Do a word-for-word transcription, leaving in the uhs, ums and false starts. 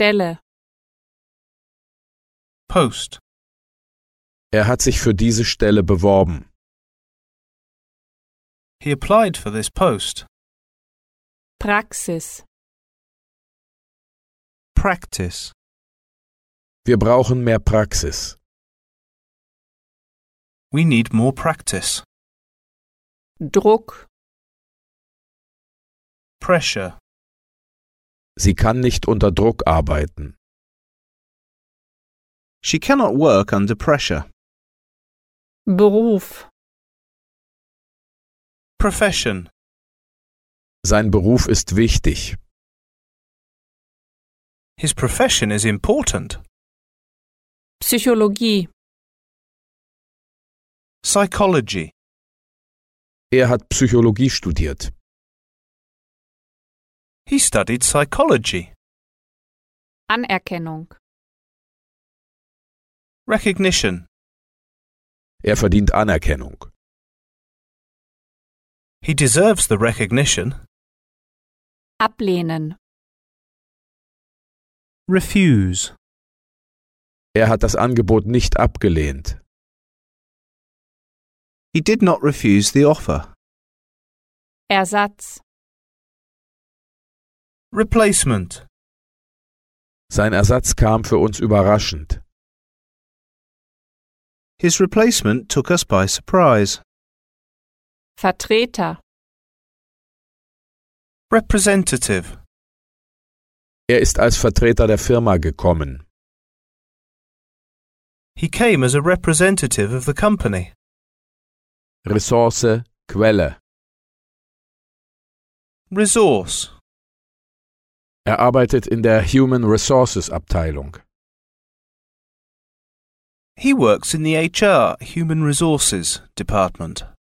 Stelle. Post. Er hat sich für diese Stelle beworben. He applied for this post. Praxis. Practice. Wir brauchen mehr Praxis. We need more practice. Druck. Pressure. Sie kann nicht unter Druck arbeiten. She cannot work under pressure. Beruf. Profession. Sein Beruf ist wichtig. His profession is important. Psychologie. Psychology. Er hat Psychologie studiert. He studied psychology. Anerkennung. Recognition. Er verdient Anerkennung. He deserves the recognition. Ablehnen. Refuse. Er hat das Angebot nicht abgelehnt. He did not refuse the offer. Ersatz. Replacement. Sein Ersatz kam für uns überraschend. His replacement took us by surprise. Vertreter. Representative. Er ist als Vertreter der Firma gekommen. He came as a representative of the company. Ressource, Quelle. Resource. Er arbeitet in der Human Resources Abteilung. He works in the H R, Human Resources, department.